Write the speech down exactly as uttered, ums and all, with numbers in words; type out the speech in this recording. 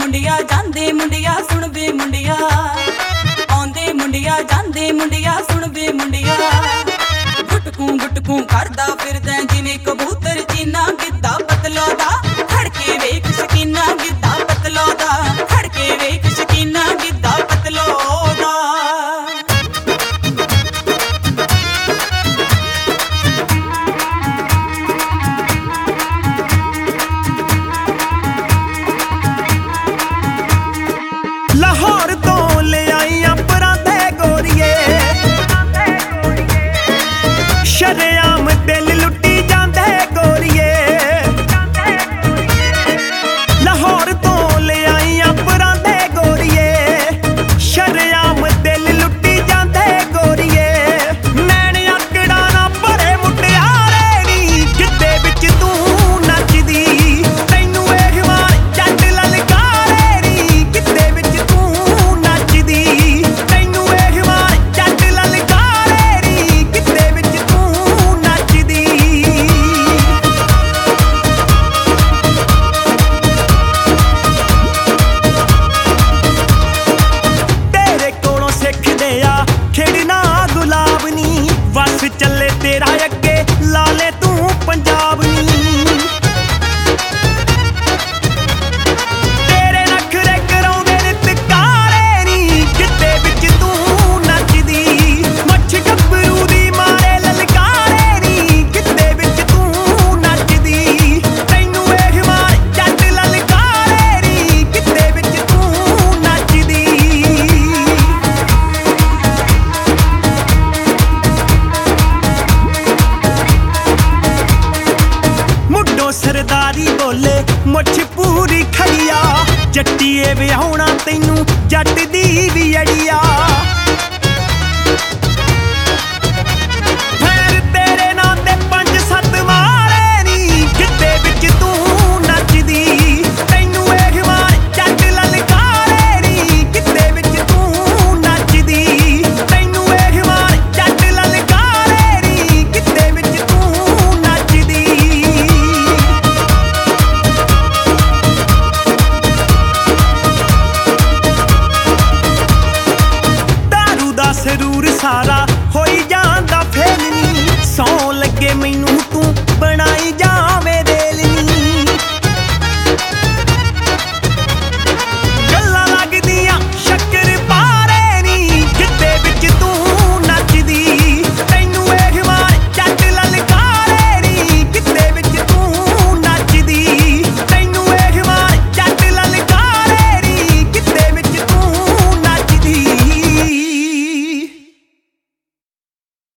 ਮੁੰਡਿਆ ਜਾਂਦੇ ਮੁੰਡਿਆ ਸੁਣ ਵੇ ਮੁੰਡਿਆ, ਆਉਂਦੇ ਮੁੰਡਿਆ ਜਾਂਦੇ ਮੁੰਡਿਆ ਸੁਣ ਵੇ ਮੁੰਡਿਆ। ਗੁਟਕੂ ਗੁਟਕੂ ਕਰਦਾ ਫਿਰਦਾ ਜਿਵੇਂ ਕਬੂਤਰ ਚੀਨਾ, ਗਿੱਧਾ ਪਤਲੋ ਦਾ ਖੜਕੇ ਵੇਖ ਸ਼ਕੀਨਾ, ਗਿੱਧਾ ਪਤਲੋ ਦਾ ਖੜਕੇ ਵੇਖ ਸ਼ਕੀਨਾ, ਗਿੱਧਾ ਪਤਲੋ ਦਾ। ਲਾਹੌਰ ਤੋਂ ਲਿਆਈਆਂ ਪਰਾਂਦੇ ਗੋਰੀਏ, ਸ਼ਰੇਆਮ ਦਿਲ ਲੁੱਟੀ ਜਾਂਦੇ ਗੋਰੀਏ। ਲਾਹੌਰ ਤੋਂ ਲਿਆਈਆਂ ਪਰਾਂਦੇ ਗੋਰੀਏ, ਸ਼ਰੇਆਮ ਦਿਲ ਲੁੱਟੀ ਜਾਂਦੇ ਗੋਰੀਏ। ਨੈਣ ਆਕੜਾ ਨਾ ਭਰੇ ਮੁਟਿਆਰੇ ਨੀ, ਗਿੱਧੇ ਵਿੱਚ ਤੂੰ ਨੱਚਦੀ, ਤੈਨੂੰ ਇਹ ਵਾਰ ਜੱਟ ਲਲਕਾਰੇ ਨੀ। ਗਿੱਧੇ ਵਿੱਚ ਤੂੰ ਨੱਚਦੀ, ਤੈਨੂੰ ਇਹ ਵਾਰ ਜੱਟ ਲਲਕਾਰੇ ਨੀ। ਗਿੱਧੇ ਵਿੱਚ ਤੂੰ ਨੱਚਦੀ। ਤੇਰੇ ਕੋਲੋਂ ਸਿੱਖਦੇ ਆ ਖੇਡਣਾ ਗੁਲਾਬ ਨੀ, ਵਸ ਚੱਲੇ ਤੇਰਾ ਅੱਗੇ ਲਾ ਲੈ ਤੂੰ ਪੰਜਾਬ ਨੀ। ਤੇਰੇ ਨਖਰੇ ਕਰਾਉਂਦੇ ਨਿਤਕਾਰੇ ਨੀ, ਗਿੱਧੇ ਵਿੱਚ ਤੂੰ ਨੱਚਦੀ। ਮੱਛ ਗੱਭਰੂ ਦੀ ਮਾਰੇ ਲਲਕਾਰੇ ਨੀ, ਗਿੱਧੇ ਵਿੱਚ ਤੂੰ ਨੱਚਦੀ। ਤੈਨੂੰ ਇਹ ਮਾਰ ਜੱਟ ਲਲਕਾਰੇ ਨੀ, ਗਿੱਧੇ ਵਿੱਚ ਤੂੰ ਨੱਚਦੀ। ਮੁੱਢੋਂ ਸਰਦਾਰੀ ਬੋਲੇ ਮੁੱਛ ਪੂਰੀ ਖੜੀਆ, ਜੱਟੀਏ ਵਿਆਹੁਣਾ ਤੈਨੂੰ ਜੱਟ ਦੀ ਵੀ ਅੜੀਆ।